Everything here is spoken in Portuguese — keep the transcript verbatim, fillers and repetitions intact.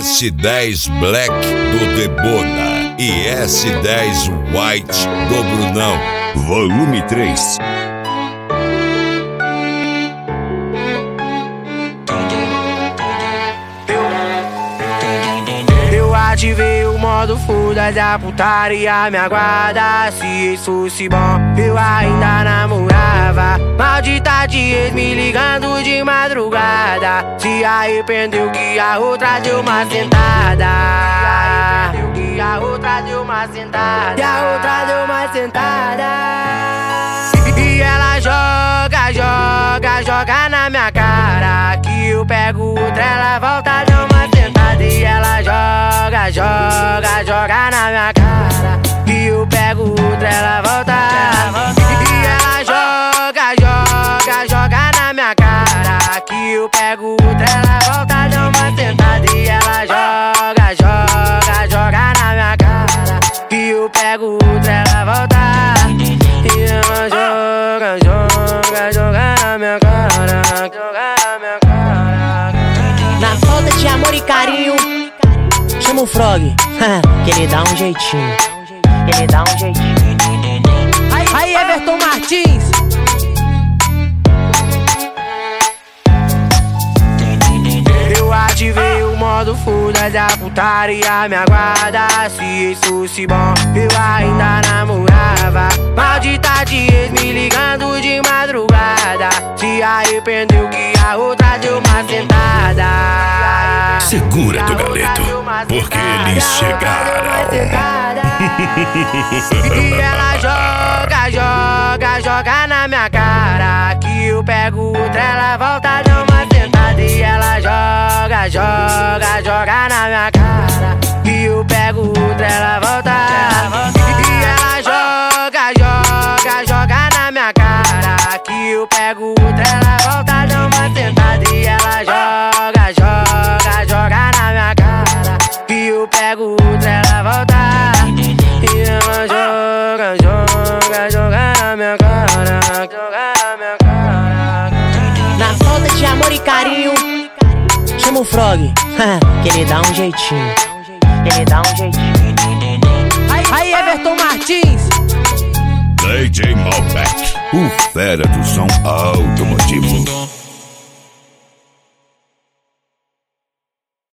S dez Black do Debona e S dez White do Brunão. Volume três. Ativei o modo foda da putaria, me aguarda. Se isso fosse bom, eu ainda namorava. Maldita de ex me ligando de madrugada. Se arrependeu que a outra deu uma sentada. Se arrependeu que a outra deu uma sentada. E a outra deu uma sentada. E ela joga, joga, joga na minha cara. Que eu pego outra, ela volta, deu uma sentada. E ela joga, joga, joga na minha cara. E eu pego outra, ela volta. E ela joga, joga, joga na minha cara. Que eu pego outra, ela volta, dá uma sentada. E ela joga, joga, joga na minha cara. Que eu pego outra, ela volta. E ela joga, joga, joga na minha cara. Joga na minha cara. Na falta de amor e carinho, chama o Frog, que ele dá um jeitinho. Ele dá um jeitinho. Aí, aí Everton Martins. Eu ativei o modo foda da putaria, me aguarda. Se isso fosse bom, eu ainda namorava. Maldita de ex me ligando de madrugada. Se arrependeu que a outra deu uma sentada. Segura do galeto, porque eles chegaram. E ela joga, joga, joga na minha cara. Que eu pego outra, ela volta, dá uma sentada. E ela joga, joga, joga na minha cara. Que eu pego outra, ela volta. E ela joga, joga, joga na minha cara. Que eu pego outra, ela volta, dá uma sentada. E ela joga, joga, joga na minha cara. Que eu pego outra, ela volta. E ela joga, joga, joga na minha cara. Joga na minha cara. Na falta de amor e carinho, chama o Frog, que ele dá um jeitinho. Ele dá um jeitinho. Aí, aí Everton Martins. D J Malbec, o fera do som automotivo.